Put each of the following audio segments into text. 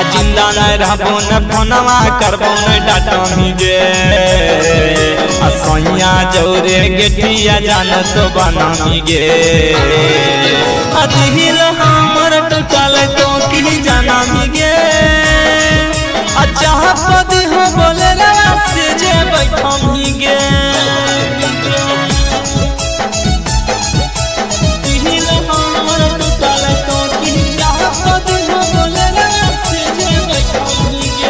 जिंदा नहीं रहबो न फोनवा करबो न डाटमी गे सैया जौरे गेठिया जानो तो बनामी गे दिल हमर टूटल तो की जानामी गे चाह पदी हो बोले से जे बैठमी गे दिल हमर टूटल तो की चाह पदी हो बोले से जे बैठमी गे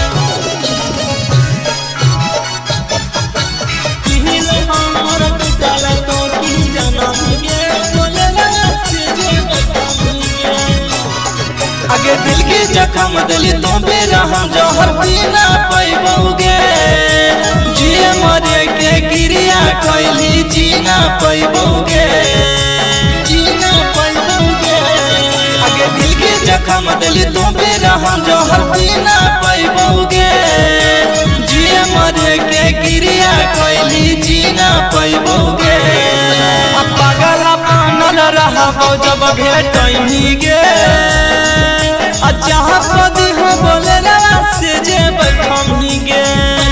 दिल हमर टूटल तो की जानामी गे बोले से जे बैठमी गे आगे दिल के जख्म दिली तो बेरा हम जहर पीना पैबोगे जिए मरे के गिरिया कैली जीना पैबोगे जीना पैबोगे आगे दिल के जख्म दिली तो बेरा हम जहर पीना पैबोगे जिए मरे के गिरिया कैली जीना पैबोगे पागल पानल रहबो जब भेटही गे चाह पदी हो बोले से जे बैठमी गे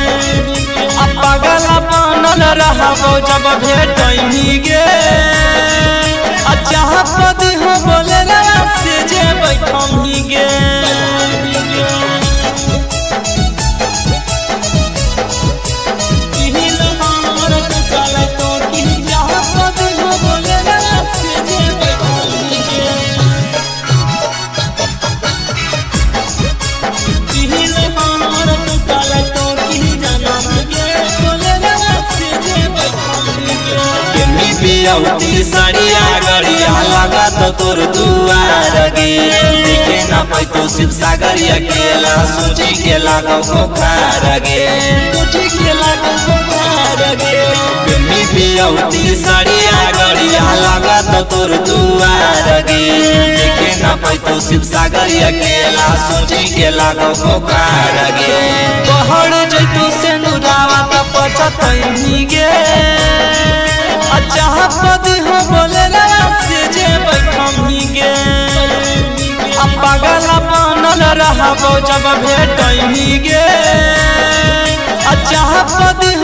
पागल पानल रहबो जब भेटही गे चाह पदी हो बोले से जे बैठमी गे पियौती सड़िया गड़िया लगा तो तोर दुआर गे देखे न पैतो शिव सागर अकेला सोची के लागो बुखार गे सोची के लागो बुखार गे पियौती सड़िया गड़िया लगा तो तोर दुआर गे देखे न पैतो शिव सागर अकेला सोची के लागो बुखार गे पहाड़ जैतो से नुरावा तो पछतही गे चाह पदी हो बोले से जे बैठमी गे पागल पानल रहबो जब भेटही गे चाह पदी